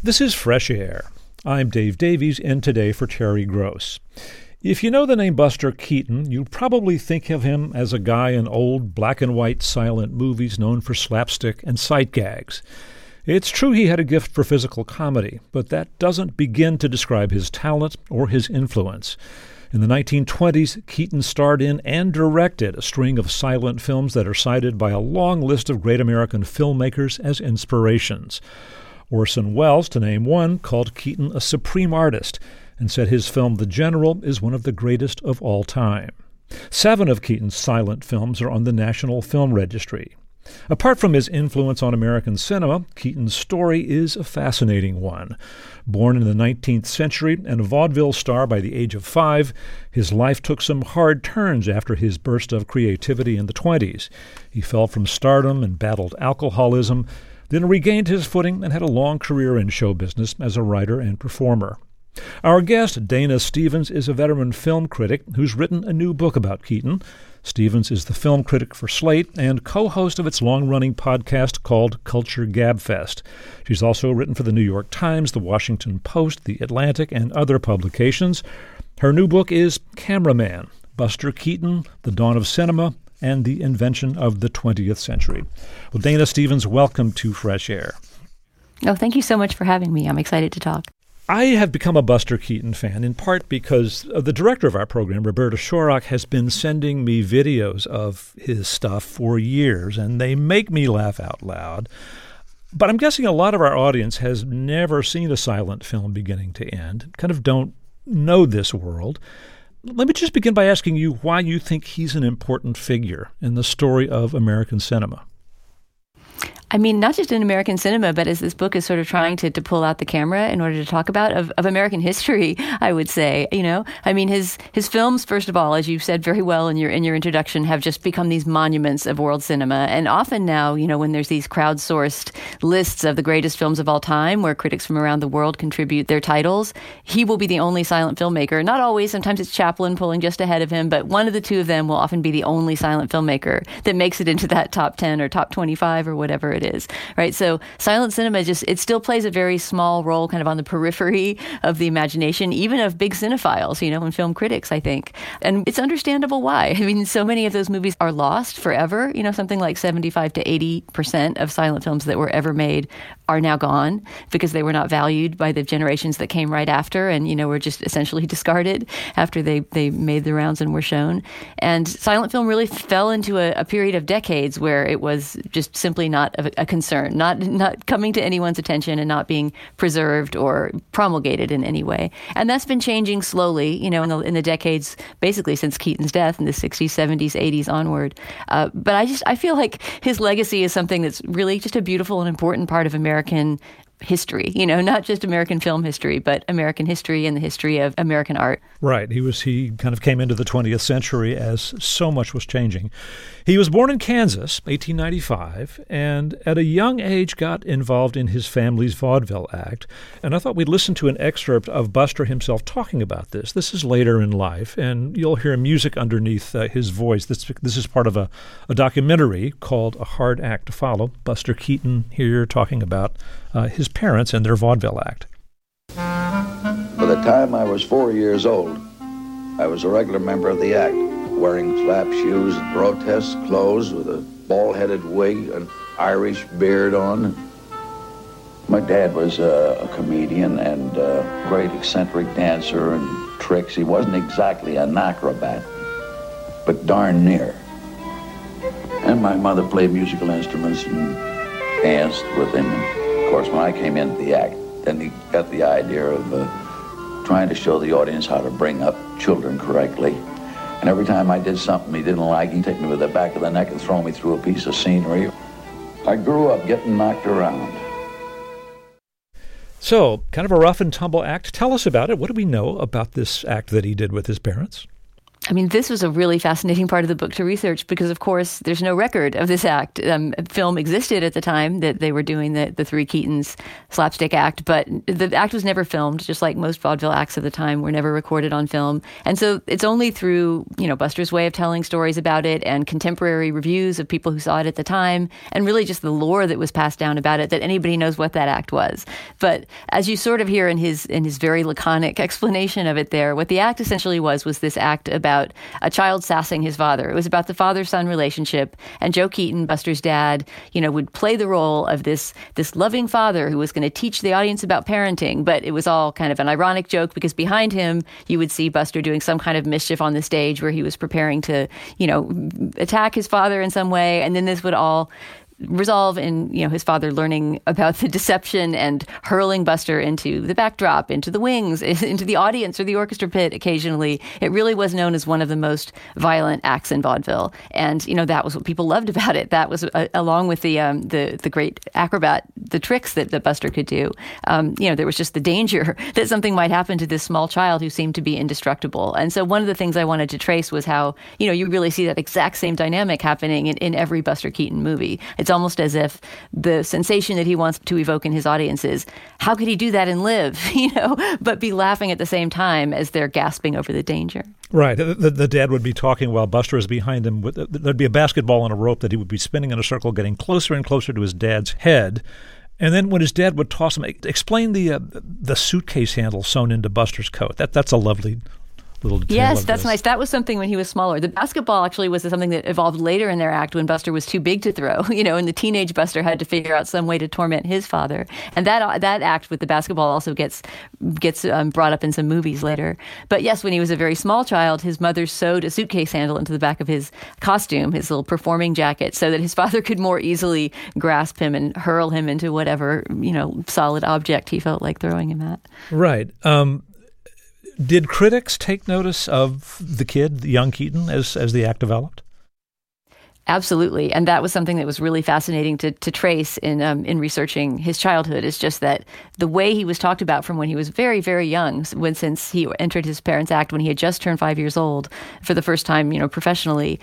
This is Fresh Air. I'm Dave Davies, in today for Terry Gross. If you know the name Buster Keaton, you probably think of him as a guy in old black-and-white silent movies known for slapstick and sight gags. It's true he had a gift for physical comedy, but that doesn't begin to describe his talent or his influence. In the 1920s, Keaton starred in and directed a string of silent films that are cited by a long list of great American filmmakers as inspirations. Orson Welles, to name one, called Keaton a supreme artist and said his film The General is one of the greatest of all time. 7 of Keaton's silent films are on the National Film Registry. Apart from his influence on American cinema, Keaton's story is a fascinating one. Born in the 19th century and a vaudeville star by the age of 5, his life took some hard turns after his burst of creativity in the 20s. He fell from stardom and battled alcoholism, then regained his footing and had a long career in show business as a writer and performer. Our guest, Dana Stevens, is a veteran film critic who's written a new book about Keaton. Stevens is the film critic for Slate and co-host of its long-running podcast called Culture Gabfest. She's also written for the New York Times, the Washington Post, the Atlantic, and other publications. Her new book is Cameraman: Buster Keaton, The Dawn of Cinema, and the Invention of the 20th Century. Well, Dana Stevens, welcome to Fresh Air. Oh, thank you so much for having me. I'm excited to talk. I have become a Buster Keaton fan, in part because the director of our program, Roberta Shorrock, has been sending me videos of his stuff for years, and they make me laugh out loud. But I'm guessing a lot of our audience has never seen a silent film beginning to end, kind of don't know this world. Let me just begin by asking you why you think he's an important figure in the story of American cinema. I mean, not just in American cinema, but as this book is sort of trying to pull out the camera in order to talk about of American history, I would say, I mean, his films, first of all, as you said very well in your introduction, have just become these monuments of world cinema. And often now, when there's these crowdsourced lists of the greatest films of all time, where critics from around the world contribute their titles, he will be the only silent filmmaker. Not always. Sometimes it's Chaplin pulling just ahead of him, but one of the two of them will often be the only silent filmmaker that makes it into that top 10 or top 25 or whatever it is, right? So silent cinema it still plays a very small role kind of on the periphery of the imagination, even of big cinephiles, and film critics, I think. And it's understandable why. I mean, so many of those movies are lost forever. Something like 75 to 80% of silent films that were ever made are now gone because they were not valued by the generations that came right after and, were just essentially discarded after they made the rounds and were shown. And silent film really fell into a period of decades where it was just simply not a concern, not coming to anyone's attention and not being preserved or promulgated in any way. And that's been changing slowly, in the decades, basically since Keaton's death in the 60s, 70s, 80s onward. But I feel like his legacy is something that's really just a beautiful and important part of American history, not just American film history, but American history and the history of American art. Right. He kind of came into the 20th century as so much was changing. He was born in Kansas, 1895, and at a young age got involved in his family's vaudeville act. And I thought we'd listen to an excerpt of Buster himself talking about this. This is later in life, and you'll hear music underneath his voice. This is part of a documentary called A Hard Act to Follow. Buster Keaton here talking about his parents and their vaudeville act. By the time I was 4 years old, I was a regular member of the act, wearing slap shoes and grotesque clothes with a bald-headed wig and Irish beard on. My dad was a comedian and a great eccentric dancer and tricks. He wasn't exactly an acrobat, but darn near. And my mother played musical instruments and danced with him. And of course, when I came into the act, then he got the idea of trying to show the audience how to bring up children correctly. And every time I did something he didn't like, he'd take me with the back of the neck and throw me through a piece of scenery. I grew up getting knocked around. So, kind of a rough and tumble act. Tell us about it. What do we know about this act that he did with his parents? I mean, this was a really fascinating part of the book to research because, of course, there's no record of this act. Film existed at the time that they were doing the Three Keatons slapstick act, but the act was never filmed, just like most vaudeville acts of the time were never recorded on film. And so it's only through, Buster's way of telling stories about it and contemporary reviews of people who saw it at the time, and really just the lore that was passed down about it, that anybody knows what that act was. But as you sort of hear in his very laconic explanation of it there, what the act essentially was this act about a child sassing his father. It was about the father-son relationship, and Joe Keaton, Buster's dad, would play the role of this loving father who was going to teach the audience about parenting, but it was all kind of an ironic joke because behind him you would see Buster doing some kind of mischief on the stage where he was preparing to, attack his father in some way, and then this would all resolve in, his father learning about the deception and hurling Buster into the backdrop, into the wings, into the audience or the orchestra pit occasionally. It really was known as one of the most violent acts in vaudeville. And, that was what people loved about it. That was, along with the great acrobat, the tricks that Buster could do. There was just the danger that something might happen to this small child who seemed to be indestructible. And so one of the things I wanted to trace was how, you really see that exact same dynamic happening in every Buster Keaton movie. It's almost as if the sensation that he wants to evoke in his audience is, how could he do that and live, but be laughing at the same time as they're gasping over the danger. Right. The dad would be talking while Buster is behind him. There'd be a basketball on a rope that he would be spinning in a circle, getting closer and closer to his dad's head. And then when his dad would toss him, explain the suitcase handle sewn into Buster's coat. That's a lovely little detail. Yes, that's nice. That was something when he was smaller. The basketball actually was something that evolved later in their act when Buster was too big to throw, and the teenage Buster had to figure out some way to torment his father. And that act with the basketball also gets brought up in some movies later. But yes, when he was a very small child, his mother sewed a suitcase handle into the back of his costume, his little performing jacket, so that his father could more easily grasp him and hurl him into whatever, solid object he felt like throwing him at. Right. Did critics take notice of the kid, the young Keaton, as the act developed? Absolutely. And that was something that was really fascinating to trace in researching his childhood, is just that the way he was talked about from when he was very, very young, since he entered his parents' act when he had just turned 5 years old for the first time, professionally,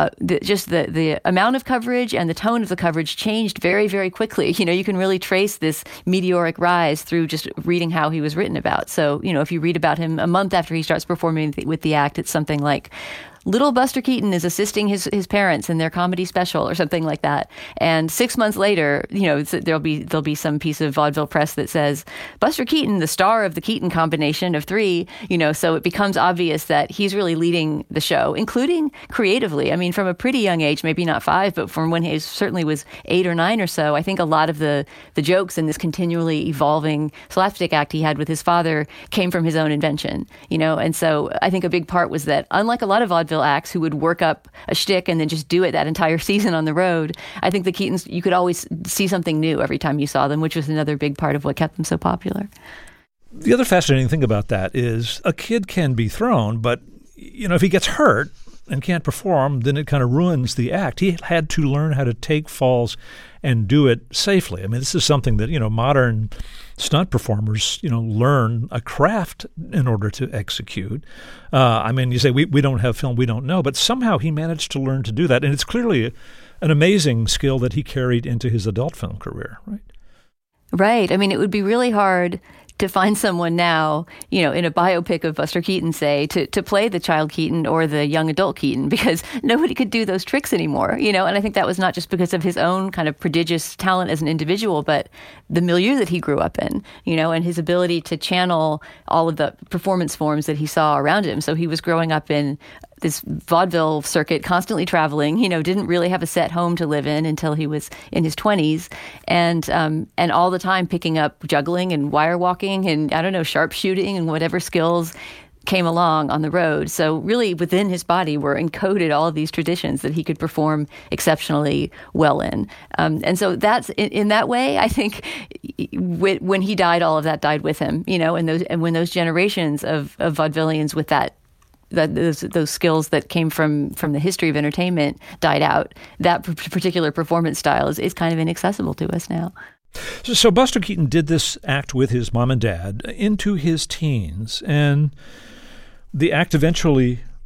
the amount of coverage and the tone of the coverage changed very, very quickly. You can really trace this meteoric rise through just reading how he was written about. So, if you read about him a month after he starts performing with the act, it's something like, little Buster Keaton is assisting his parents in their comedy special or something like that. And 6 months later, there'll be some piece of vaudeville press that says, Buster Keaton, the star of the Keaton combination of three, so it becomes obvious that he's really leading the show, including creatively. I mean, from a pretty young age, maybe not 5, but from when he certainly was 8 or 9 or so, I think a lot of the jokes in this continually evolving slapstick act he had with his father came from his own invention, and so I think a big part was that, unlike a lot of vaudeville acts who would work up a shtick and then just do it that entire season on the road, I think the Keatons, you could always see something new every time you saw them, which was another big part of what kept them so popular. The other fascinating thing about that is a kid can be thrown, but if he gets hurt and can't perform, then it kind of ruins the act. He had to learn how to take falls and do it safely. I mean, this is something that, modern stunt performers, learn a craft in order to execute. You say, we don't have film, we don't know, but somehow he managed to learn to do that. And it's clearly an amazing skill that he carried into his adult film career, right? Right. I mean, it would be really hard to find someone now, in a biopic of Buster Keaton, say, to play the child Keaton or the young adult Keaton, because nobody could do those tricks anymore, and I think that was not just because of his own kind of prodigious talent as an individual, but the milieu that he grew up in, and his ability to channel all of the performance forms that he saw around him. So he was growing up in this vaudeville circuit, constantly traveling, didn't really have a set home to live in until he was in his 20s, and all the time picking up juggling and wire walking and, sharpshooting and whatever skills came along on the road. So really within his body were encoded all of these traditions that he could perform exceptionally well in. And so that's, in that way, I think when he died, all of that died with him, and when those generations of vaudevillians with those skills that came from the history of entertainment died out, that particular performance style is kind of inaccessible to us now. So Buster Keaton did this act with his mom and dad into his teens, and the act eventually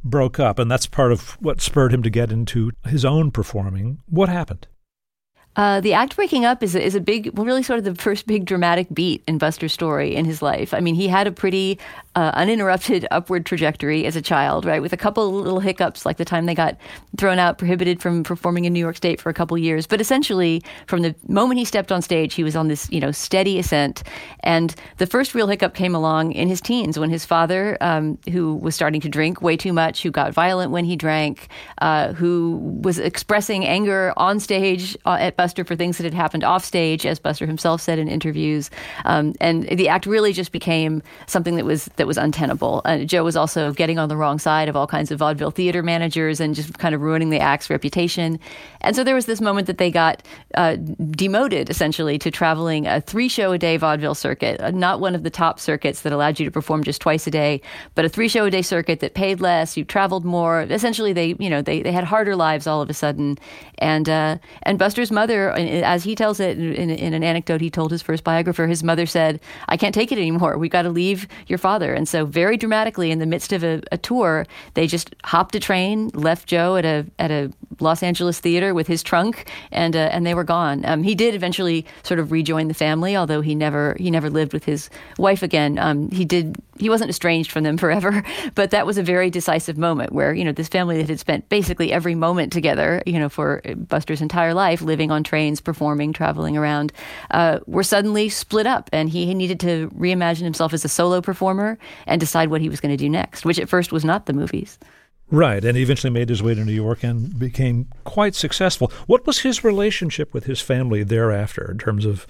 broke up, and that's part of what spurred him to get into his own performing. What happened? The act breaking up is a big, really sort of the first big dramatic beat in Buster's story in his life. I mean, he had a pretty uninterrupted upward trajectory as a child, right, with a couple of little hiccups, like the time they got thrown out, prohibited from performing in New York State for a couple of years. But essentially, from the moment he stepped on stage, he was on this, steady ascent. And the first real hiccup came along in his teens when his father, who was starting to drink way too much, who got violent when he drank, who was expressing anger on stage at Buster for things that had happened off stage, as Buster himself said in interviews. And the act really just became something that was untenable. Joe was also getting on the wrong side of all kinds of vaudeville theater managers and just kind of ruining the act's reputation. And so there was this moment that they got demoted, essentially, to traveling a 3-show-a-day vaudeville circuit, not one of the top circuits that allowed you to perform just twice a day, but a 3-show-a-day circuit that paid less, you traveled more. Essentially, they had harder lives all of a sudden. And Buster's mother, as he tells it in an anecdote he told his first biographer, his mother said, "I can't take it anymore. We got to leave your father." And so very dramatically, in the midst of a tour, they just hopped a train, left Joe at a Los Angeles theater with his trunk, and they were gone. He did eventually sort of rejoin the family, although he never lived with his wife again. He wasn't estranged from them forever, but that was a very decisive moment where, this family that had spent basically every moment together, for Buster's entire life, living on trains, performing, traveling around, were suddenly split up, and he needed to reimagine himself as a solo performer and decide what he was going to do next, which at first was not the movies. Right, and he eventually made his way to New York and became quite successful. What was his relationship with his family thereafter in terms of,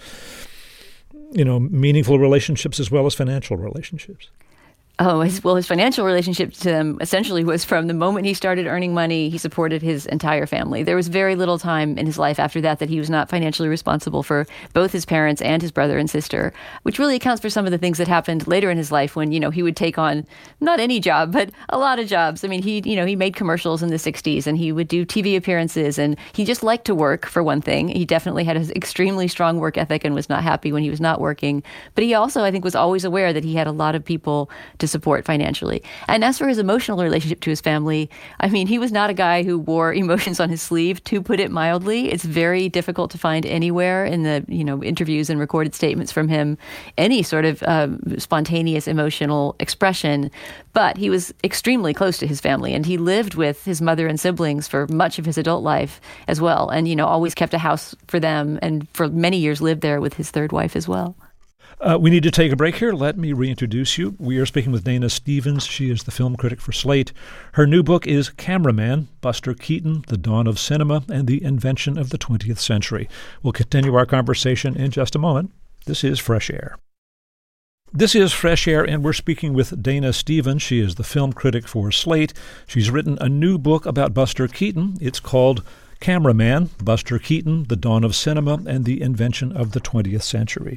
meaningful relationships as well as financial relationships? His financial relationship to them essentially was from the moment he started earning money, he supported his entire family. There was very little time in his life after that he was not financially responsible for both his parents and his brother and sister, which really accounts for some of the things that happened later in his life when, he would take on not any job, but a lot of jobs. I mean, he made commercials in the 60s and he would do TV appearances, and he just liked to work, for one thing. He definitely had an extremely strong work ethic and was not happy when he was not working. But he also, I think, was always aware that he had a lot of people to support financially. And as for his emotional relationship to his family, I mean, he was not a guy who wore emotions on his sleeve, to put it mildly. It's very difficult to find anywhere in the, interviews and recorded statements from him any sort of spontaneous emotional expression. But he was extremely close to his family, and he lived with his mother and siblings for much of his adult life as well, and, always kept a house for them, and for many years lived there with his third wife as well. We need to take a break here. Let me reintroduce you. We are speaking with Dana Stevens. She is the film critic for Slate. Her new book is Cameraman, Buster Keaton, The Dawn of Cinema and the Invention of the 20th Century. We'll continue our conversation in just a moment. This is Fresh Air. This is Fresh Air, and we're speaking with Dana Stevens. She is the film critic for Slate. She's written a new book about Buster Keaton. It's called Cameraman, Buster Keaton, The Dawn of Cinema and the Invention of the 20th Century.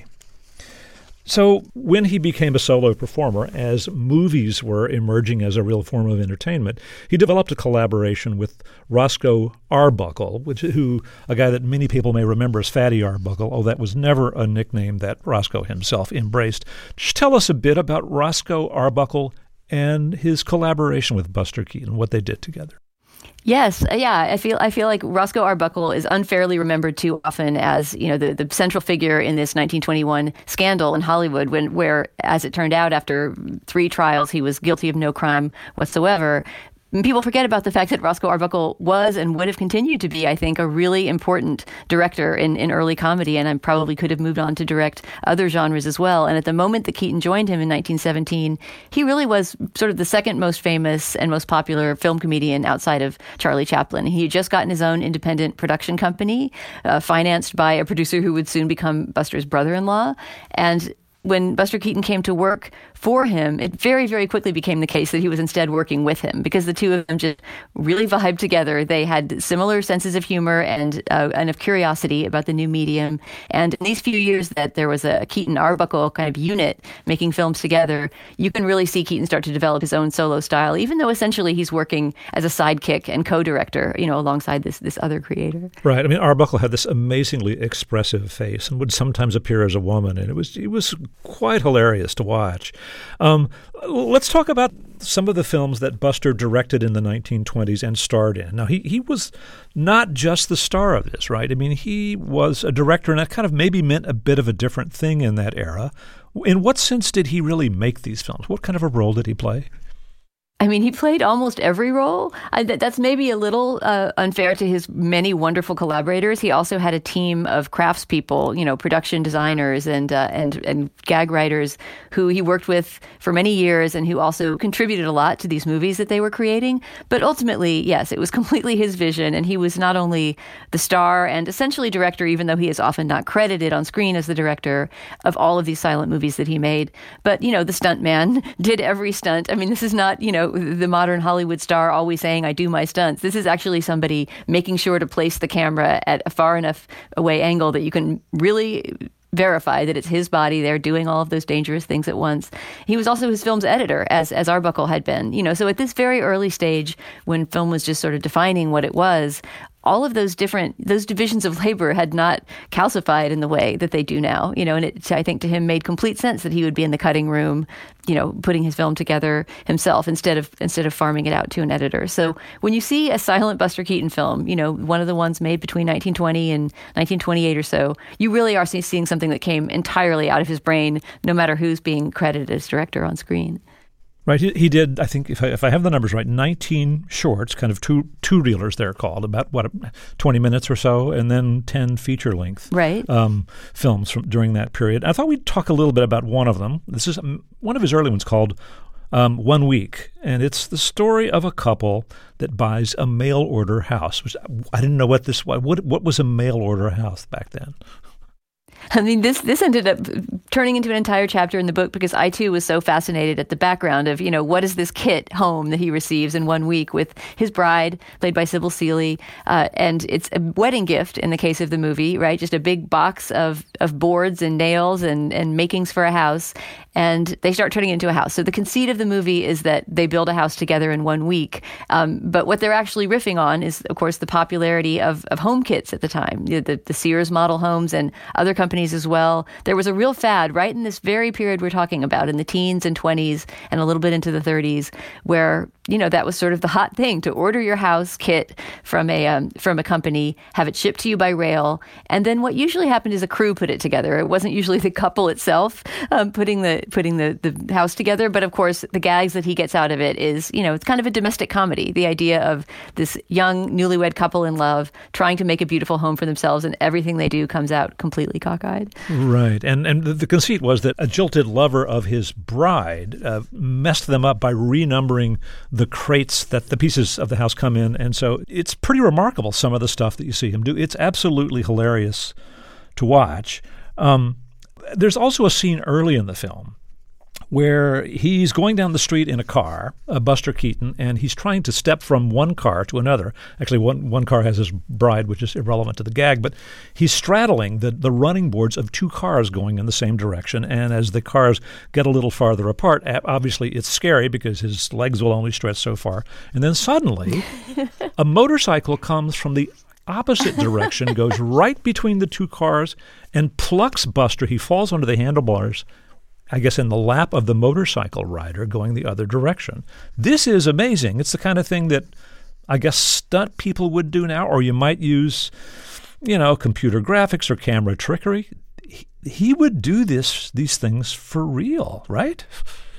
So when he became a solo performer, as movies were emerging as a real form of entertainment, he developed a collaboration with Roscoe Arbuckle, a guy that many people may remember as Fatty Arbuckle, although that was never a nickname that Roscoe himself embraced. Just tell us a bit about Roscoe Arbuckle and his collaboration with Buster Keaton, what they did together. Yes, yeah. I feel like Roscoe Arbuckle is unfairly remembered too often as, the central figure in this 1921 scandal in Hollywood, where, as it turned out, after 3 trials, he was guilty of no crime whatsoever. People forget about the fact that Roscoe Arbuckle was and would have continued to be, I think, a really important director in early comedy, and I probably could have moved on to direct other genres as well. And at the moment that Keaton joined him in 1917, he really was sort of the second most famous and most popular film comedian outside of Charlie Chaplin. He had just gotten his own independent production company, financed by a producer who would soon become Buster's brother-in-law. And when Buster Keaton came to work for him, it very, very quickly became the case that he was instead working with him, because the two of them just really vibed together. They had similar senses of humor and of curiosity about the new medium. And in these few years that there was a Keaton-Arbuckle kind of unit making films together, you can really see Keaton start to develop his own solo style, even though essentially he's working as a sidekick and co-director, alongside this other creator. Right. I mean, Arbuckle had this amazingly expressive face and would sometimes appear as a woman, and it was quite hilarious to watch. Let's talk about some of the films that Buster directed in the 1920s and starred in. Now, he was not just the star of this, right? I mean, he was a director, and that kind of maybe meant a bit of a different thing in that era. In what sense did he really make these films? What kind of a role did he play? I mean, he played almost every role. That's maybe a little unfair to his many wonderful collaborators. He also had a team of craftspeople, production designers and gag writers who he worked with for many years and who also contributed a lot to these movies that they were creating. But ultimately, yes, it was completely his vision, and he was not only the star and essentially director, even though he is often not credited on screen as the director of all of these silent movies that he made, but, the stunt man did every stunt. I mean, this is not, the modern Hollywood star always saying, I do my stunts. This is actually somebody making sure to place the camera at a far enough away angle that you can really verify that it's his body there doing all of those dangerous things at once. He was also his film's editor, as Arbuckle had been. So at this very early stage, when film was just sort of defining what it was, all of those divisions of labor had not calcified in the way that they do now, and it, I think, to him made complete sense that he would be in the cutting room, putting his film together himself instead of farming it out to an editor. So when you see a silent Buster Keaton film, one of the ones made between 1920 and 1928 or so, you really are seeing something that came entirely out of his brain, no matter who's being credited as director on screen. Right. He did, I think, if I have the numbers right, 19 shorts, kind of two-reelers they're called, about, 20 minutes or so, and then 10 feature-length films during that period. I thought we'd talk a little bit about one of them. This is one of his early ones called 1 Week, and it's the story of a couple that buys a mail-order house. Which I didn't know what this was. What was a mail-order house back then? I mean, this ended up turning into an entire chapter in the book because I, too, was so fascinated at the background of, what is this kit home that he receives in 1 week with his bride, played by Sybil Seeley. And it's a wedding gift in the case of the movie, right? Just a big box of boards and nails and makings for a house. And they start turning it into a house. So the conceit of the movie is that they build a house together in 1 week. But what they're actually riffing on is, of course, the popularity of home kits at the time, the Sears model homes and other companies as well. There was a real fad right in this very period we're talking about, in the teens and 20s and a little bit into the 30s, where, that was sort of the hot thing, to order your house kit from a company, have it shipped to you by rail. And then what usually happened is a crew put it together. It wasn't usually the couple itself putting the house together. But of course, the gags that he gets out of it is, it's kind of a domestic comedy. The idea of this young newlywed couple in love trying to make a beautiful home for themselves, and everything they do comes out completely cockeyed. Right. And the conceit was that a jilted lover of his bride messed them up by renumbering the crates that the pieces of the house come in. And so it's pretty remarkable, some of the stuff that you see him do. It's absolutely hilarious to watch. There's also a scene early in the film where he's going down the street in a car, Buster Keaton, and he's trying to step from one car to another. Actually, one car has his bride, which is irrelevant to the gag, but he's straddling the running boards of two cars going in the same direction. And as the cars get a little farther apart, obviously it's scary because his legs will only stretch so far. And then suddenly, a motorcycle comes from the opposite direction, goes right between the two cars, and plucks Buster. He falls onto the handlebars, I guess, in the lap of the motorcycle rider going the other direction. This is amazing. It's the kind of thing that I guess stunt people would do now, or you might use, computer graphics or camera trickery. He would do these things for real, right?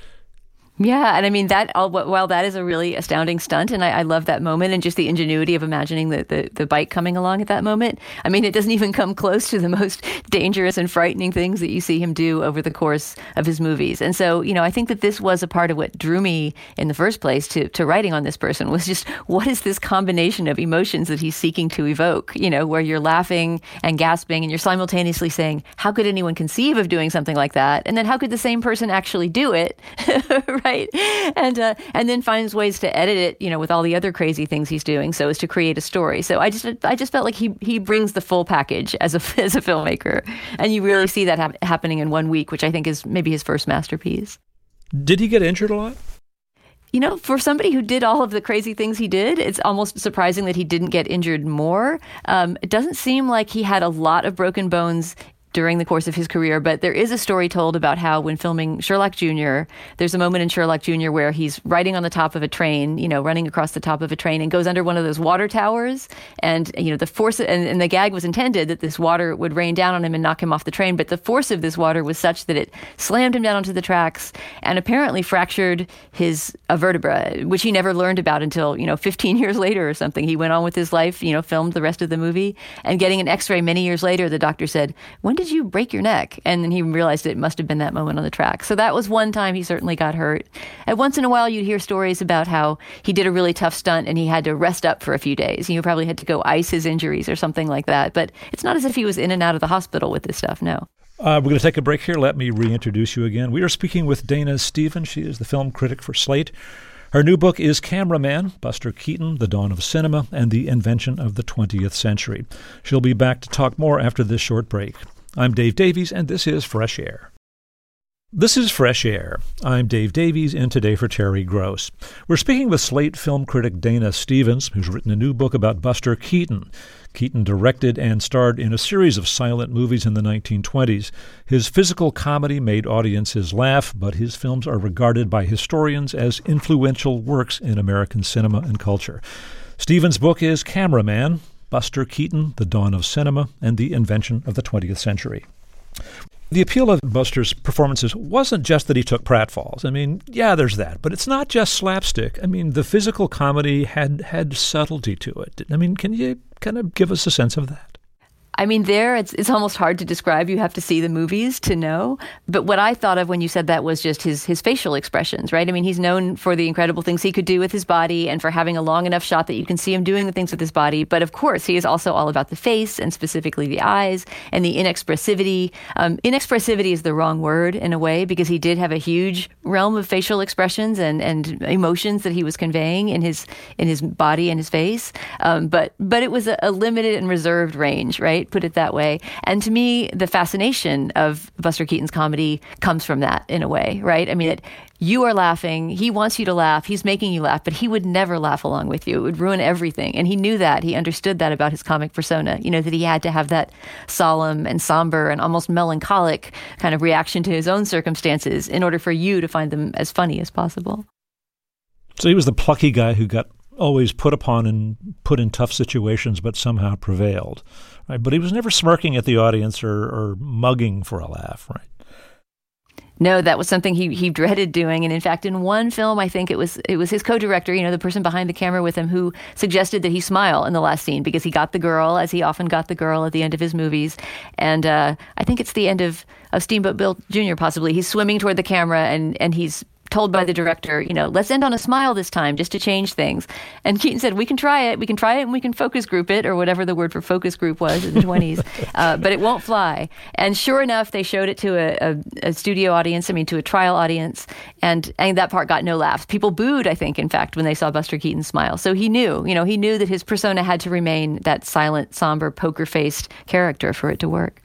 Yeah, and I mean, while that is a really astounding stunt, and I love that moment and just the ingenuity of imagining the bike coming along at that moment, I mean, it doesn't even come close to the most dangerous and frightening things that you see him do over the course of his movies. And so, I think that this was a part of what drew me in the first place to writing on this person, was just, what is this combination of emotions that he's seeking to evoke, where you're laughing and gasping and you're simultaneously saying, how could anyone conceive of doing something like that? And then how could the same person actually do it? Right. And then finds ways to edit it, with all the other crazy things he's doing, so as to create a story. So I just felt like he brings the full package as a filmmaker, and you really see that happening in 1 week, which I think is maybe his first masterpiece. Did he get injured a lot? For somebody who did all of the crazy things he did, it's almost surprising that he didn't get injured more. It doesn't seem like he had a lot of broken bones during the course of his career. But there is a story told about how when filming Sherlock Jr., there's a moment in Sherlock Jr. where he's riding on the top of a train, running across the top of a train, and goes under one of those water towers. And, the force, and the gag was intended that this water would rain down on him and knock him off the train. But the force of this water was such that it slammed him down onto the tracks and apparently fractured his vertebra, which he never learned about until, 15 years later or something. He went on with his life, filmed the rest of the movie, and getting an x-ray many years later, the doctor said, "When did you break your neck?" And then he realized it must have been that moment on the track. So that was one time he certainly got hurt. And once in a while, you'd hear stories about how he did a really tough stunt and he had to rest up for a few days. He probably had to go ice his injuries or something like that. But it's not as if he was in and out of the hospital with this stuff, no. We're going to take a break here. Let me reintroduce you again. We are speaking with Dana Stevens. She is the film critic for Slate. Her new book is Cameraman, Buster Keaton, The Dawn of Cinema, and the Invention of the 20th Century. She'll be back to talk more after this short break. I'm Dave Davies, and this is Fresh Air. This is Fresh Air. I'm Dave Davies, in today for Terry Gross. We're speaking with Slate film critic Dana Stevens, who's written a new book about Buster Keaton. Keaton directed and starred in a series of silent movies in the 1920s. His physical comedy made audiences laugh, but his films are regarded by historians as influential works in American cinema and culture. Stevens' book is Cameraman, Buster Keaton, The Dawn of Cinema, and the Invention of the 20th Century. The appeal of Buster's performances wasn't just that he took pratfalls. I mean, yeah, there's that. But it's not just slapstick. I mean, the physical comedy had subtlety to it. I mean, can you kind of give us a sense of that? I mean, it's almost hard to describe. You have to see the movies to know. But what I thought of when you said that was just his facial expressions, right? I mean, he's known for the incredible things he could do with his body and for having a long enough shot that you can see him doing the things with his body. But of course, he is also all about the face and specifically the eyes and the inexpressivity. Inexpressivity is the wrong word in a way because he did have a huge realm of facial expressions and emotions that he was conveying in his body and his face. But it was a limited and reserved range, right? Put it that way. And to me, the fascination of Buster Keaton's comedy comes from that in a way, right? I mean, you are laughing. He wants you to laugh. He's making you laugh, but he would never laugh along with you. It would ruin everything. And he knew that. He understood that about his comic persona, that he had to have that solemn and somber and almost melancholic kind of reaction to his own circumstances in order for you to find them as funny as possible. So he was the plucky guy who got always put upon and put in tough situations, but somehow prevailed. Right? But he was never smirking at the audience or mugging for a laugh, right? No, that was something he dreaded doing. And in fact, in one film, I think it was his co-director, the person behind the camera with him, who suggested that he smile in the last scene because he got the girl, as he often got the girl at the end of his movies. And I think it's the end of Steamboat Bill Jr., possibly. He's swimming toward the camera and he's told by the director, let's end on a smile this time just to change things. And Keaton said, we can try it and we can focus group it, or whatever the word for focus group was in the 20s, but it won't fly. And sure enough, they showed it to a studio audience, to a trial audience, and that part got no laughs. People booed, I think, in fact, when they saw Buster Keaton smile. So he knew that his persona had to remain that silent, somber, poker-faced character for it to work.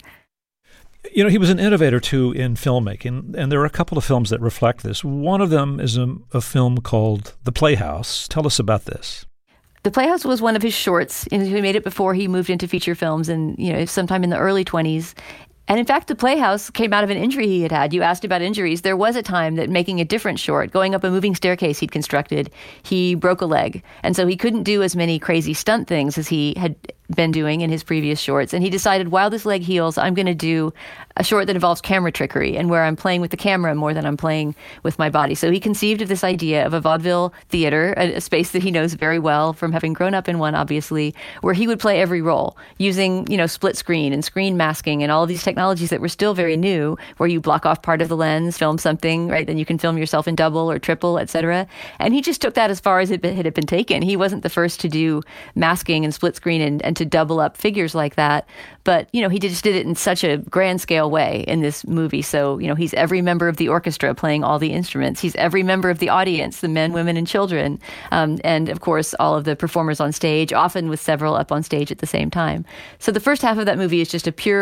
He was an innovator, too, in filmmaking, and there are a couple of films that reflect this. One of them is a film called The Playhouse. Tell us about this. The Playhouse was one of his shorts, and he made it before he moved into feature films and, sometime in the early 20s. And in fact, The Playhouse came out of an injury he had had. You asked about injuries. There was a time that making a different short, going up a moving staircase he'd constructed, he broke a leg. And so he couldn't do as many crazy stunt things as he had been doing in his previous shorts. And he decided, while this leg heals, I'm going to do a short that involves camera trickery and where I'm playing with the camera more than I'm playing with my body. So he conceived of this idea of a vaudeville theater, a space that he knows very well from having grown up in one, obviously, where he would play every role using, split screen and screen masking and all of these technologies that were still very new, where you block off part of the lens, film something, right? Then you can film yourself in double or triple, etc. And he just took that as far as it had been taken. He wasn't the first to do masking and split screen and to double up figures like that. But, he just did it in such a grand scale way in this movie. So, he's every member of the orchestra playing all the instruments. He's every member of the audience, the men, women, and children. And of course, all of the performers on stage, often with several up on stage at the same time. So the first half of that movie is just a pure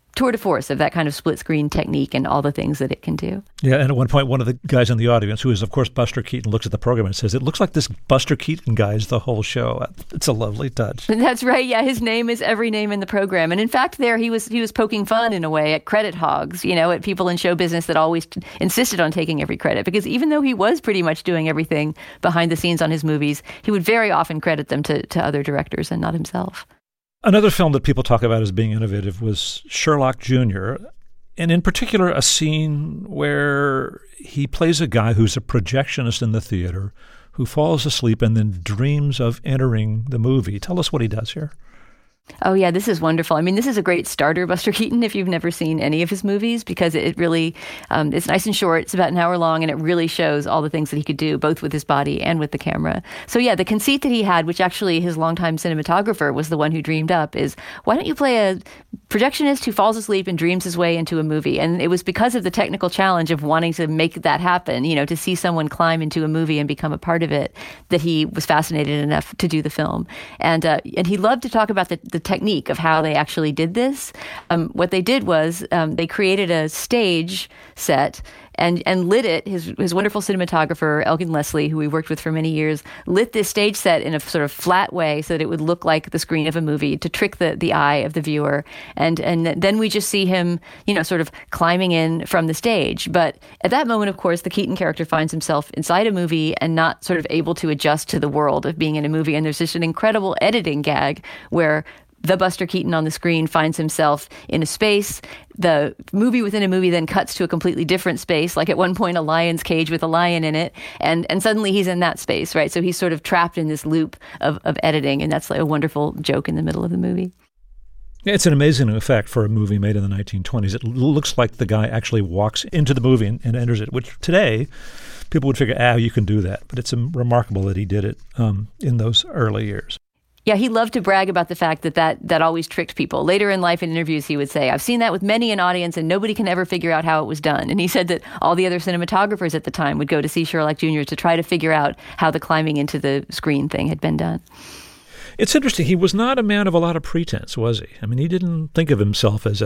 tour de force of that kind of split screen technique and all the things that it can do. Yeah, and at one point, one of the guys in the audience, who is, of course, Buster Keaton, looks at the program and says, "It looks like this Buster Keaton guy is the whole show." It's a lovely touch. That's right. Yeah, his name is every name in the program. And in fact, there he was poking fun in a way at credit hogs, at people in show business that always insisted on taking every credit. Because even though he was pretty much doing everything behind the scenes on his movies, he would very often credit them to other directors and not himself. Another film that people talk about as being innovative was Sherlock Jr., and in particular a scene where he plays a guy who's a projectionist in the theater who falls asleep and then dreams of entering the movie. Tell us what he does here. Oh, yeah, this is wonderful. I mean, this is a great starter, Buster Keaton, if you've never seen any of his movies, because it really, it's nice and short. It's about an hour long, and it really shows all the things that he could do, both with his body and with the camera. So, yeah, the conceit that he had, which actually his longtime cinematographer was the one who dreamed up, is why don't you play a projectionist who falls asleep and dreams his way into a movie? And it was because of the technical challenge of wanting to make that happen, to see someone climb into a movie and become a part of it, that he was fascinated enough to do the film. And he loved to talk about the technique of how they actually did this. What they did was they created a stage set and lit it. His wonderful cinematographer, Elgin Leslie, who we worked with for many years, lit this stage set in a sort of flat way so that it would look like the screen of a movie to trick the eye of the viewer. And then we just see him, sort of climbing in from the stage. But at that moment, of course, the Keaton character finds himself inside a movie and not sort of able to adjust to the world of being in a movie. And there's just an incredible editing gag where the Buster Keaton on the screen finds himself in a space. The movie within a movie then cuts to a completely different space, like at one point a lion's cage with a lion in it, and suddenly he's in that space, right? So he's sort of trapped in this loop of editing, and that's like a wonderful joke in the middle of the movie. It's an amazing effect for a movie made in the 1920s. It looks like the guy actually walks into the movie and enters it, which today people would figure, you can do that. But it's remarkable that he did it in those early years. Yeah, he loved to brag about the fact that always tricked people. Later in life in interviews, he would say, "I've seen that with many an audience and nobody can ever figure out how it was done." And he said that all the other cinematographers at the time would go to see Sherlock Jr. to try to figure out how the climbing into the screen thing had been done. It's interesting. He was not a man of a lot of pretense, was he? I mean, he didn't think of himself as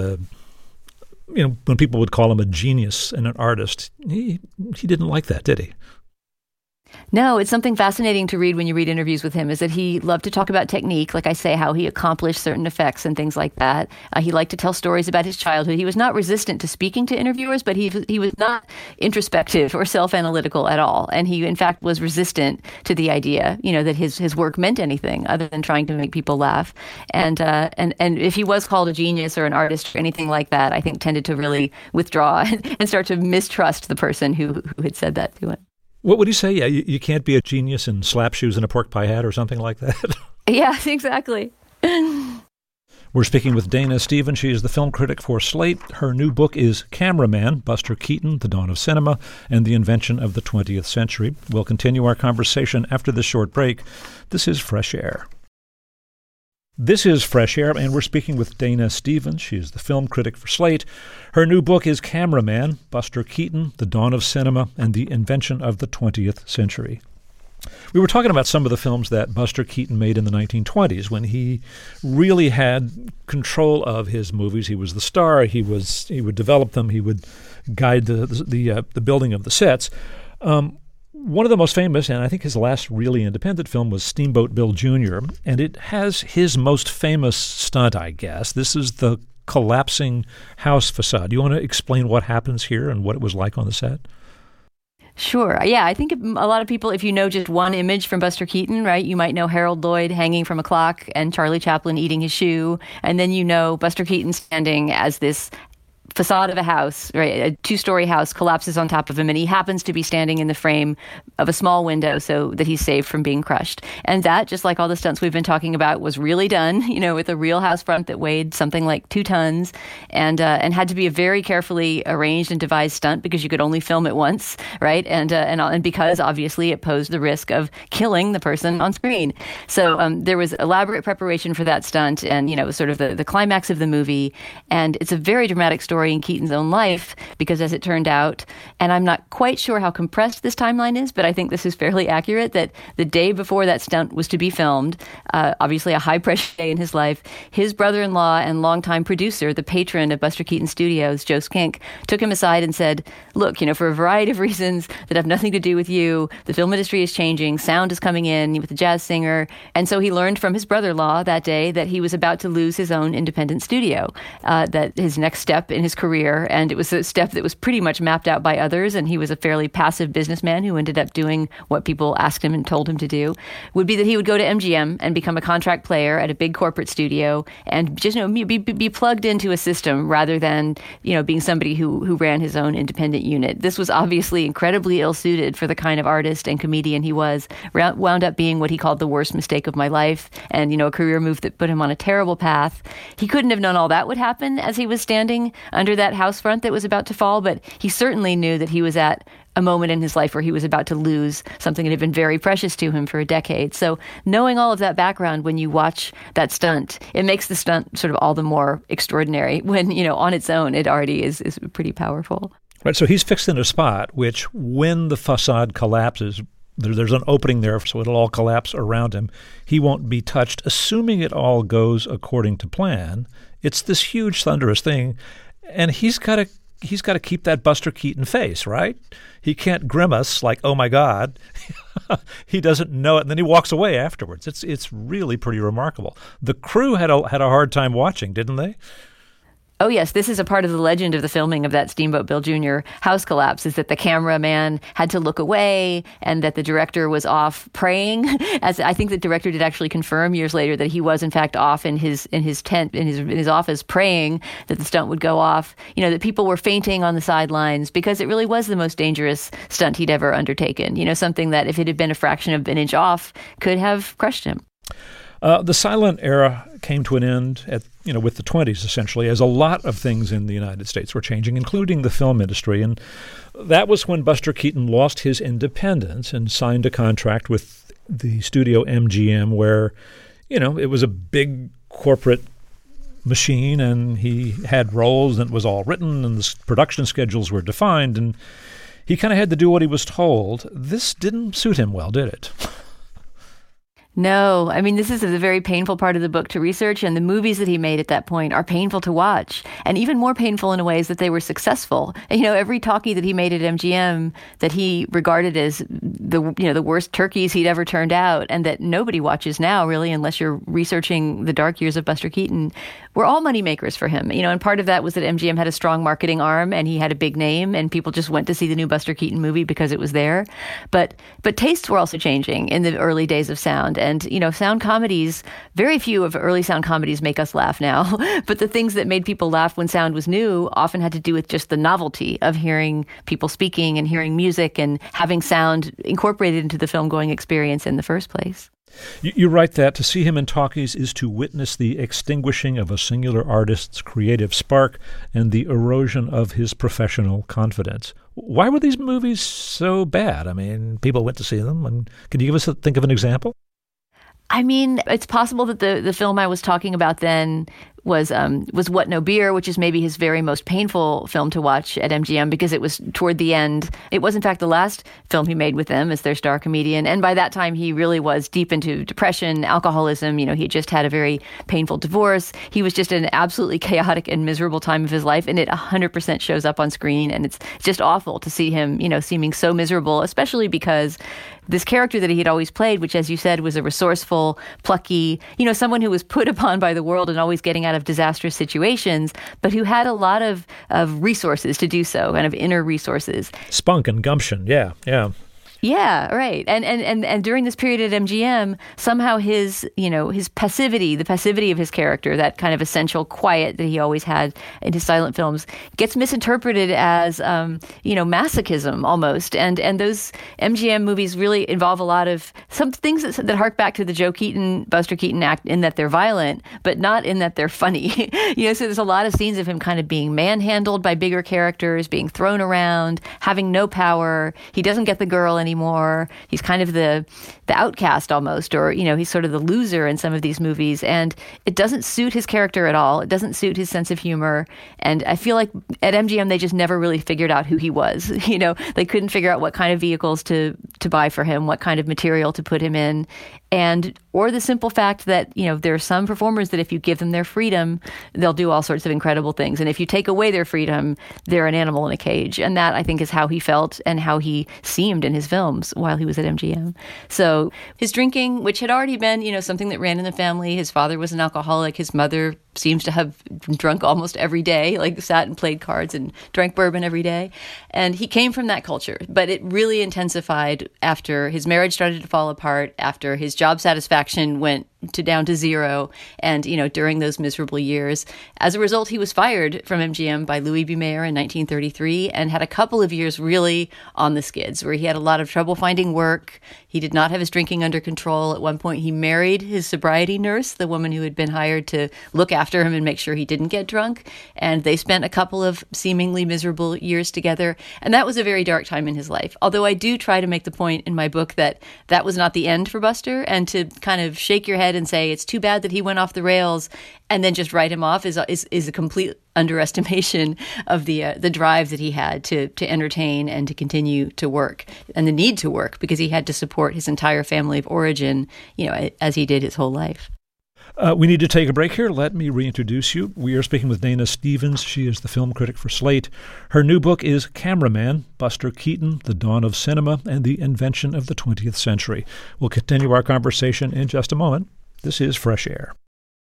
when people would call him a genius and an artist, he didn't like that, did he? No, it's something fascinating to read when you read interviews with him, is that he loved to talk about technique, like I say, how he accomplished certain effects and things like that. He liked to tell stories about his childhood. He was not resistant to speaking to interviewers, but he was not introspective or self-analytical at all. And he, in fact, was resistant to the idea, that his work meant anything other than trying to make people laugh. And if he was called a genius or an artist or anything like that, I think tended to really withdraw and start to mistrust the person who had said that to him. What would he say? Yeah, you can't be a genius in slap shoes and a pork pie hat or something like that? Yeah, exactly. We're speaking with Dana Stevens. She is the film critic for Slate. Her new book is Cameraman, Buster Keaton, The Dawn of Cinema, and the Invention of the 20th Century. We'll continue our conversation after this short break. This is Fresh Air. This is Fresh Air, and we're speaking with Dana Stevens. She is the film critic for Slate. Her new book is Cameraman, Buster Keaton, The Dawn of Cinema, and the Invention of the 20th Century. We were talking about some of the films that Buster Keaton made in the 1920s when he really had control of his movies. He was the star. He would develop them. He would guide the building of the sets. One of the most famous, and I think his last really independent film, was Steamboat Bill Jr., and it has his most famous stunt, I guess. This is the collapsing house facade. You want to explain what happens here and what it was like on the set? Sure. Yeah, I think a lot of people, if you know just one image from Buster Keaton, right, you might know Harold Lloyd hanging from a clock and Charlie Chaplin eating his shoe, and then you know Buster Keaton standing as this facade of a house, right? A two-story house collapses on top of him, and he happens to be standing in the frame of a small window so that he's saved from being crushed. And that, just like all the stunts we've been talking about, was really done, with a real house front that weighed something like 2 tons, and had to be a very carefully arranged and devised stunt because you could only film it once, right? And because obviously it posed the risk of killing the person on screen. So there was elaborate preparation for that stunt, and it was sort of the climax of the movie, and it's a very dramatic story story in Keaton's own life, because as it turned out, and I'm not quite sure how compressed this timeline is, but I think this is fairly accurate, that the day before that stunt was to be filmed, obviously a high-pressure day in his life, his brother-in-law and longtime producer, the patron of Buster Keaton Studios, Joe Skink, took him aside and said, look, for a variety of reasons that have nothing to do with you, the film industry is changing, sound is coming in with the jazz singer. And so he learned from his brother-in-law that day that he was about to lose his own independent studio, that his next step in his career, and it was a step that was pretty much mapped out by others, and he was a fairly passive businessman who ended up doing what people asked him and told him to do, would be that he would go to MGM and become a contract player at a big corporate studio and just be plugged into a system rather than being somebody who ran his own independent unit. This was obviously incredibly ill-suited for the kind of artist and comedian he was. Wound up being what he called the worst mistake of my life, and a career move that put him on a terrible path. He couldn't have known all that would happen as he was standing under that house front that was about to fall, but he certainly knew that he was at a moment in his life where he was about to lose something that had been very precious to him for a decade. So knowing all of that background when you watch that stunt, it makes the stunt sort of all the more extraordinary when, on its own, it already is pretty powerful. Right, so he's fixed in a spot which, when the facade collapses, there's an opening there, so it'll all collapse around him. He won't be touched, assuming it all goes according to plan. It's this huge, thunderous thing, and he's got to keep that Buster Keaton face, right? He can't grimace like, oh, my God. He doesn't know it, and then he walks away afterwards. It's really pretty remarkable. The crew had a hard time watching, didn't they? Oh, yes. This is a part of the legend of the filming of that Steamboat Bill Jr. house collapse, is that the cameraman had to look away and that the director was off praying. As I think the director did actually confirm years later that he was, in fact, off in his tent, in his office, praying that the stunt would go off. That people were fainting on the sidelines because it really was the most dangerous stunt he'd ever undertaken. Something that if it had been a fraction of an inch off could have crushed him. The silent era came to an end with the 20s, essentially, as a lot of things in the United States were changing, including the film industry. And that was when Buster Keaton lost his independence and signed a contract with the studio MGM where, it was a big corporate machine and he had roles and it was all written and the production schedules were defined and he kind of had to do what he was told. This didn't suit him well, did it? No, I mean, this is a very painful part of the book to research, and the movies that he made at that point are painful to watch, and even more painful in ways that they were successful. Every talkie that he made at MGM that he regarded as the worst turkeys he'd ever turned out, and that nobody watches now, really, unless you're researching the dark years of Buster Keaton, were all moneymakers for him. And part of that was that MGM had a strong marketing arm, and he had a big name, and people just went to see the new Buster Keaton movie because it was there. But tastes were also changing in the early days of sound. And, sound comedies, very few of early sound comedies make us laugh now. But the things that made people laugh when sound was new often had to do with just the novelty of hearing people speaking and hearing music and having sound incorporated into the film-going experience in the first place. You write that to see him in talkies is to witness the extinguishing of a singular artist's creative spark and the erosion of his professional confidence. Why were these movies so bad? I mean, people went to see them. And can you think of an example? I mean, it's possible that the film I was talking about then was What No Beer, which is maybe his very most painful film to watch at MGM because it was toward the end. It was, in fact, the last film he made with them as their star comedian. And by that time, he really was deep into depression, alcoholism. He had just had a very painful divorce. He was just in an absolutely chaotic and miserable time of his life. And it 100% shows up on screen. And it's just awful to see him, seeming so miserable, especially because this character that he had always played, which, as you said, was a resourceful, plucky, someone who was put upon by the world and always getting out of disastrous situations, but who had a lot of resources to do so, kind of inner resources. Spunk and gumption, yeah. Yeah, right. And during this period at MGM, somehow his passivity, the passivity of his character, that kind of essential quiet that he always had in his silent films, gets misinterpreted as, masochism almost. And those MGM movies really involve a lot of some things that hark back to the Joe Keaton, Buster Keaton act in that they're violent, but not in that they're funny. So there's a lot of scenes of him kind of being manhandled by bigger characters, being thrown around, having no power. He doesn't get the girl, and anymore. He's kind of the outcast almost, or, he's sort of the loser in some of these movies. And it doesn't suit his character at all. It doesn't suit his sense of humor. And I feel like at MGM, they just never really figured out who he was. They couldn't figure out what kind of vehicles to buy for him, what kind of material to put him in. Or the simple fact that, there are some performers that if you give them their freedom, they'll do all sorts of incredible things. And if you take away their freedom, they're an animal in a cage. And that, I think, is how he felt and how he seemed in his films while he was at MGM. So his drinking, which had already been, something that ran in the family. His father was an alcoholic. His mother seems to have drunk almost every day, like sat and played cards and drank bourbon every day. And he came from that culture. But it really intensified after his marriage started to fall apart, after his job satisfaction went down to zero, and during those miserable years. As a result, he was fired from MGM by Louis B. Mayer in 1933 and had a couple of years really on the skids, where he had a lot of trouble finding work. He did not have his drinking under control. At one point, he married his sobriety nurse, the woman who had been hired to look after him and make sure he didn't get drunk. And they spent a couple of seemingly miserable years together. And that was a very dark time in his life. Although I do try to make the point in my book that that was not the end for Buster, and to kind of shake your head and say it's too bad that he went off the rails and then just write him off is a complete underestimation of the drive that he had to entertain and to continue to work, and the need to work, because he had to support his entire family of origin, as he did his whole life. We need to take a break here. Let me reintroduce you. We are speaking with Dana Stevens. She is the film critic for Slate. Her new book is Cameraman, Buster Keaton, The Dawn of Cinema and the Invention of the 20th Century. We'll continue our conversation in just a moment. This is Fresh Air.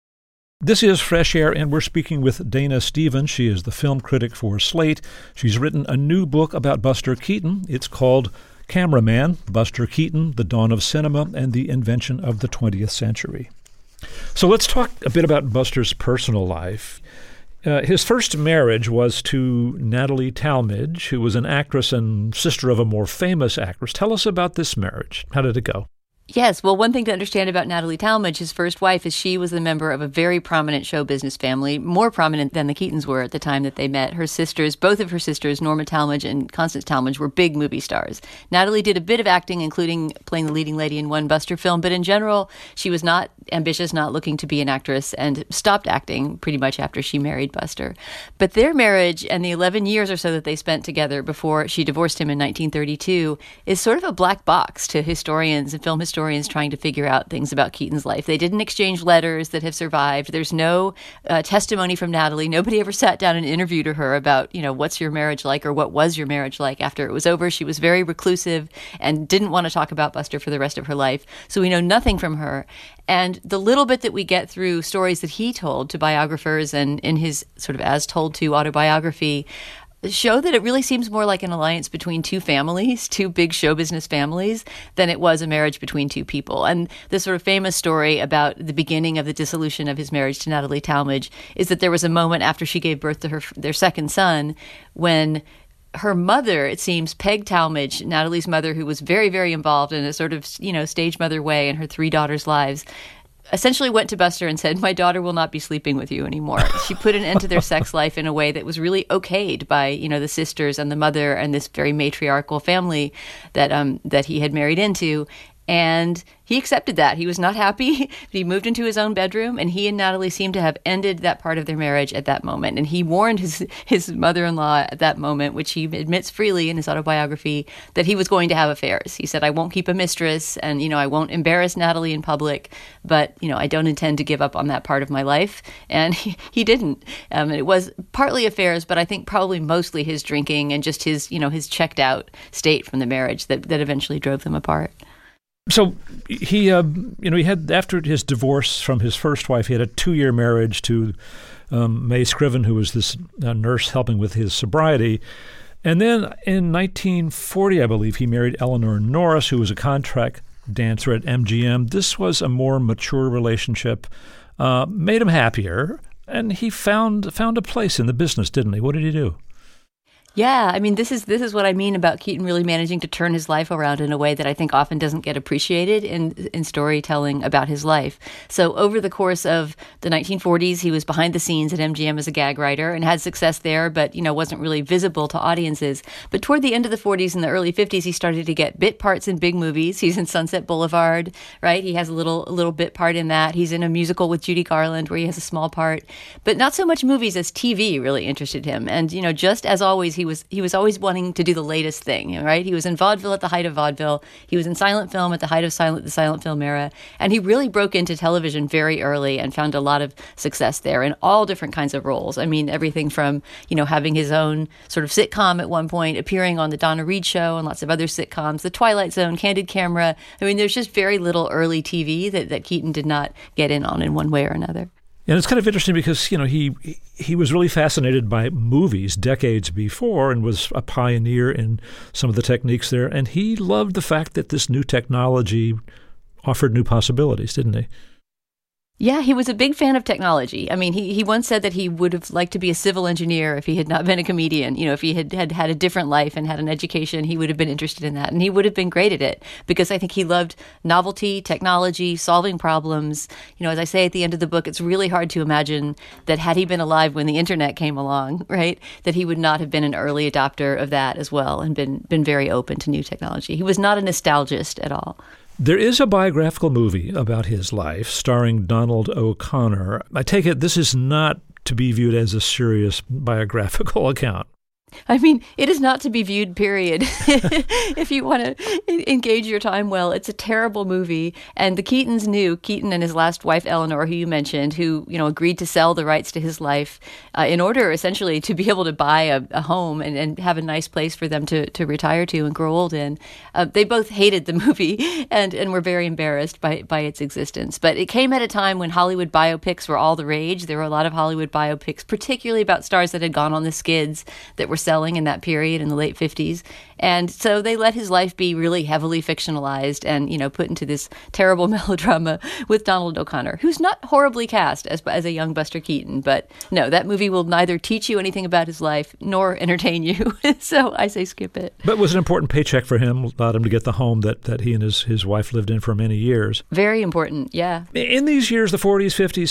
This is Fresh Air, and we're speaking with Dana Stevens. She is the film critic for Slate. She's written a new book about Buster Keaton. It's called Cameraman, Buster Keaton, The Dawn of Cinema and the Invention of the 20th Century. So let's talk a bit about Buster's personal life. His first marriage was to Natalie Talmadge, who was an actress and sister of a more famous actress. Tell us about this marriage. How did it go? Yes. Well, one thing to understand about Natalie Talmadge, his first wife, is she was a member of a very prominent show business family, more prominent than the Keatons were at the time that they met. Her sisters, both of her sisters, Norma Talmadge and Constance Talmadge, were big movie stars. Natalie did a bit of acting, including playing the leading lady in one Buster film, but in general, she was not ambitious, not looking to be an actress, and stopped acting pretty much after she married Buster. But their marriage and the 11 years or so that they spent together before she divorced him in 1932 is sort of a black box to historians and film historians trying to figure out things about Keaton's life. They didn't exchange letters that have survived. There's no testimony from Natalie. Nobody ever sat down and interviewed her about, what's your marriage like, or what was your marriage like after it was over. She was very reclusive and didn't want to talk about Buster for the rest of her life. So we know nothing from her. And the little bit that we get through stories that he told to biographers and in his sort of as told to autobiography show that it really seems more like an alliance between two families, two big show business families, than it was a marriage between two people. And the sort of famous story about the beginning of the dissolution of his marriage to Natalie Talmadge is that there was a moment after she gave birth to their second son when her mother, it seems, Peg Talmadge, Natalie's mother, who was very, very involved in a sort of, stage mother way in her three daughters' lives, essentially went to Buster and said, "My daughter will not be sleeping with you anymore." She put an end to their sex life in a way that was really okayed by, the sisters and the mother and this very matriarchal family that he had married into. And he accepted that. He was not happy. He moved into his own bedroom, and he and Natalie seemed to have ended that part of their marriage at that moment. And he warned his mother-in-law at that moment, which he admits freely in his autobiography, that he was going to have affairs. He said, "I won't keep a mistress, and, I won't embarrass Natalie in public, but, I don't intend to give up on that part of my life." And he didn't. It was partly affairs, but I think probably mostly his drinking and just his checked out state from the marriage that eventually drove them apart. So he had, after his divorce from his first wife, he had a 2-year marriage to May Scriven, who was this nurse helping with his sobriety. And then in 1940, I believe, he married Eleanor Norris, who was a contract dancer at MGM. This was a more mature relationship, made him happier, and he found a place in the business, didn't he? What did he do? Yeah, I mean, this is what I mean about Keaton really managing to turn his life around in a way that I think often doesn't get appreciated in storytelling about his life. So over the course of the 1940s, he was behind the scenes at MGM as a gag writer and had success there, but, wasn't really visible to audiences. But toward the end of the 40s and the early 50s, he started to get bit parts in big movies. He's in Sunset Boulevard, right? He has a little bit part in that. He's in a musical with Judy Garland where he has a small part. But not so much movies as TV really interested him. And, just as always, he was always wanting to do the latest thing, right? He was in vaudeville at the height of vaudeville. He was in silent film at the height of the silent film era. And he really broke into television very early and found a lot of success there in all different kinds of roles. I mean, everything from, having his own sort of sitcom at one point, appearing on the Donna Reed Show and lots of other sitcoms, The Twilight Zone, Candid Camera. I mean, there's just very little early TV that Keaton did not get in on in one way or another. And it's kind of interesting because, he was really fascinated by movies decades before and was a pioneer in some of the techniques there. And he loved the fact that this new technology offered new possibilities, didn't he? Yeah, he was a big fan of technology. I mean, he once said that he would have liked to be a civil engineer if he had not been a comedian. If he had had a different life and had an education, he would have been interested in that. And he would have been great at it because I think he loved novelty, technology, solving problems. As I say at the end of the book, it's really hard to imagine that had he been alive when the internet came along, right, that he would not have been an early adopter of that as well and been very open to new technology. He was not a nostalgist at all. There is a biographical movie about his life starring Donald O'Connor. I take it this is not to be viewed as a serious biographical account. I mean, it is not to be viewed, period. If you want to engage your time well, it's a terrible movie. And the Keatons knew, Keaton and his last wife, Eleanor, who you mentioned, who, agreed to sell the rights to his life in order, essentially, to be able to buy a home and have a nice place for them to retire to and grow old in. They both hated the movie and were very embarrassed by its existence. But it came at a time when Hollywood biopics were all the rage. There were a lot of Hollywood biopics, particularly about stars that had gone on the skids that were selling in that period in the late 50s. And so they let his life be really heavily fictionalized and, put into this terrible melodrama with Donald O'Connor, who's not horribly cast as a young Buster Keaton. But no, that movie will neither teach you anything about his life nor entertain you. So I say skip it. But it was an important paycheck for him, allowed him to get the home that he and his wife lived in for many years. Very important, yeah. In these years, the 40s, 50s,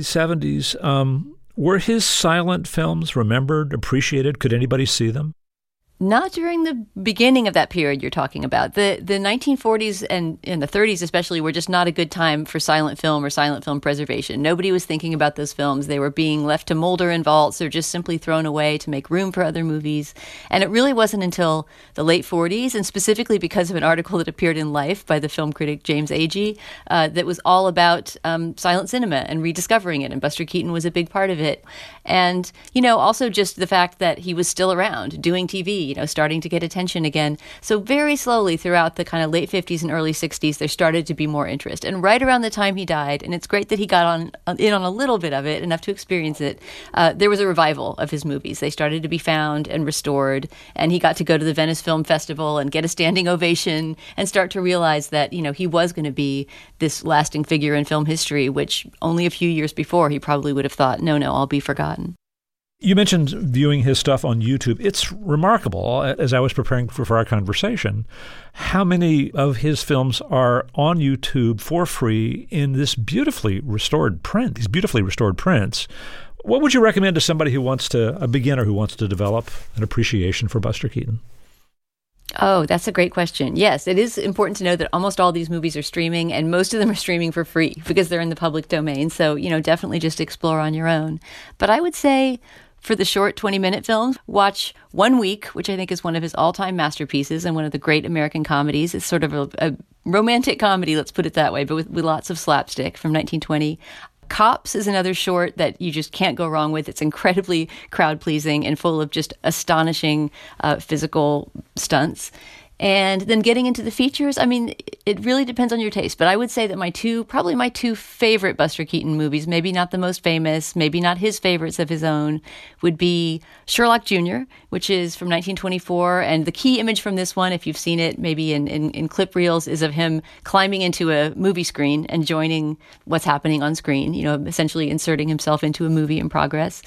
60s, 70s, were his silent films remembered, appreciated? Could anybody see them? Not during the beginning of that period you're talking about. The 1940s and the 30s especially were just not a good time for silent film or silent film preservation. Nobody was thinking about those films. They were being left to molder in vaults or just simply thrown away to make room for other movies. And it really wasn't until the late 40s, and specifically because of an article that appeared in Life by the film critic James Agee, that was all about silent cinema and rediscovering it. And Buster Keaton was a big part of it. And, also just the fact that he was still around doing TV, starting to get attention again. So very slowly throughout the kind of late 50s and early 60s, there started to be more interest. And right around the time he died, and it's great that he got in on a little bit of it, enough to experience it, there was a revival of his movies. They started to be found and restored, and he got to go to the Venice Film Festival and get a standing ovation and start to realize that, he was going to be this lasting figure in film history, which only a few years before he probably would have thought, no, I'll be forgotten. You mentioned viewing his stuff on YouTube. It's remarkable, as I was preparing for our conversation, how many of his films are on YouTube for free in this beautifully restored print, these beautifully restored prints. What would you recommend to somebody a beginner who wants to develop an appreciation for Buster Keaton? Oh, that's a great question. Yes, it is important to know that almost all these movies are streaming, and most of them are streaming for free because they're in the public domain. So, definitely just explore on your own. But I would say for the short 20-minute films, watch 1 Week, which I think is one of his all-time masterpieces and one of the great American comedies. It's sort of a romantic comedy, let's put it that way, but with lots of slapstick from 1920. Cops is another short that you just can't go wrong with. It's incredibly crowd-pleasing and full of just astonishing physical stunts. And then getting into the features, I mean, it really depends on your taste. But I would say that probably my two favorite Buster Keaton movies, maybe not the most famous, maybe not his favorites of his own, would be Sherlock Jr., which is from 1924. And the key image from this one, if you've seen it maybe in clip reels, is of him climbing into a movie screen and joining what's happening on screen, essentially inserting himself into a movie in progress.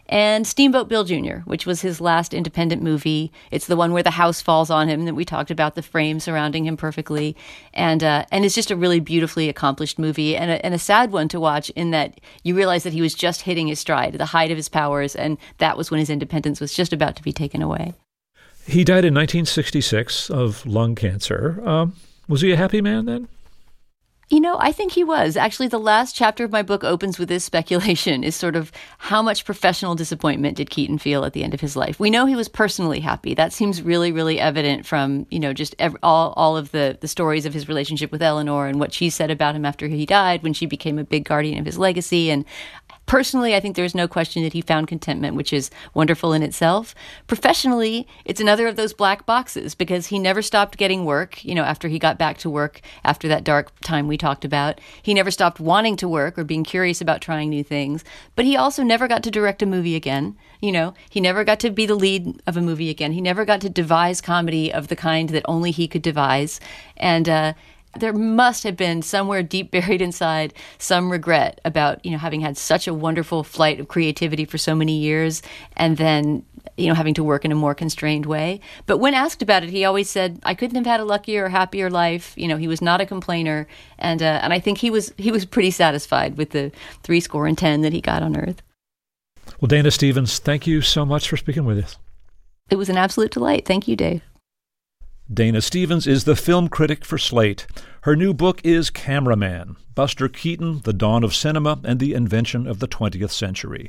and Steamboat Bill Jr., which was his last independent movie. It's the one where the house falls on him that we talked about, the frame surrounding him perfectly. And it's just a really beautifully accomplished movie and a sad one to watch in that you realize that he was just hitting his stride, the height of his powers, and that was when his independence was just about to be taken away. He died in 1966 of lung cancer. Was he a happy man then? I think he was. Actually, the last chapter of my book opens with this speculation, is sort of how much professional disappointment did Keaton feel at the end of his life? We know he was personally happy. That seems really, really evident from, just all of the stories of his relationship with Eleanor and what she said about him after he died when she became a big guardian of his legacy. And personally, I think there's no question that he found contentment, which is wonderful in itself. Professionally, it's another of those black boxes because he never stopped getting work, after he got back to work after that dark time we talked about. He never stopped wanting to work or being curious about trying new things. But he also never got to direct a movie again. He never got to be the lead of a movie again. He never got to devise comedy of the kind that only he could devise. And there must have been somewhere deep buried inside some regret about, having had such a wonderful flight of creativity for so many years and then, having to work in a more constrained way. But when asked about it, he always said, I couldn't have had a luckier or happier life. He was not a complainer. And I think he was pretty satisfied with the 70 that he got on Earth. Well, Dana Stevens, thank you so much for speaking with us. It was an absolute delight. Thank you, Dave. Dana Stevens is the film critic for Slate. Her new book is Cameraman, Buster Keaton, The Dawn of Cinema and the Invention of the 20th Century.